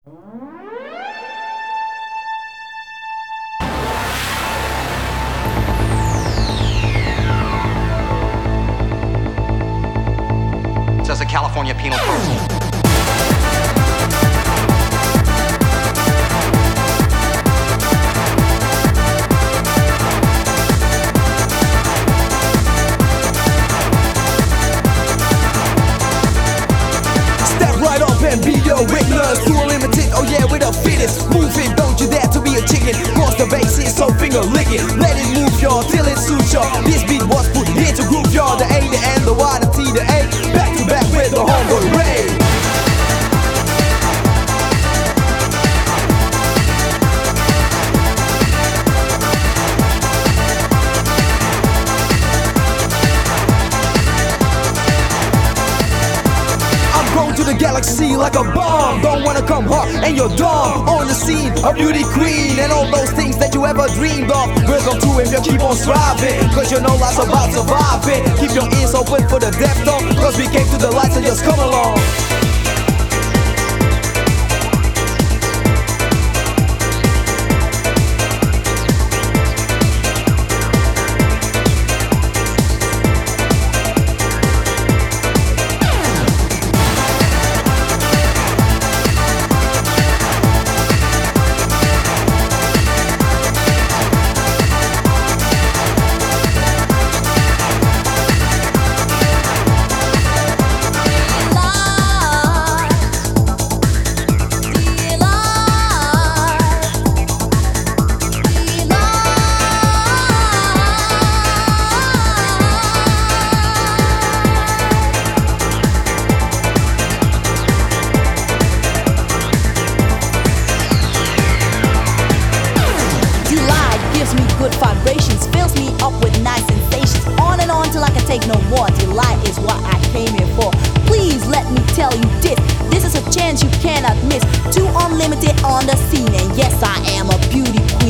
Says the California Penal Code. And be your witness to a limited, oh yeah, we're the fittest. Move it, don't you dare to be a chicken. Cross the bases, so finger licking. Let it move y'all till it suits y'all. This beat was put here to groove y'all. The A, the N, the Y, the T, the A. Back to back with the homeboy Ray. To the galaxy like a bomb. Don't wanna come hot and you're dumb. On the scene, a beauty queen, and all those things that you ever dreamed of. Welcome to if you keep on striving, cause you know life's about surviving. Keep your ears open for the death tone, cause we came to the light, so just come along. Good vibrations, fills me up with nice sensations. On and on till I can take no more. Delight is what I came here for. Please let me tell you this. This is a chance you cannot miss. Too unlimited on the scene. And yes, I am a beauty queen.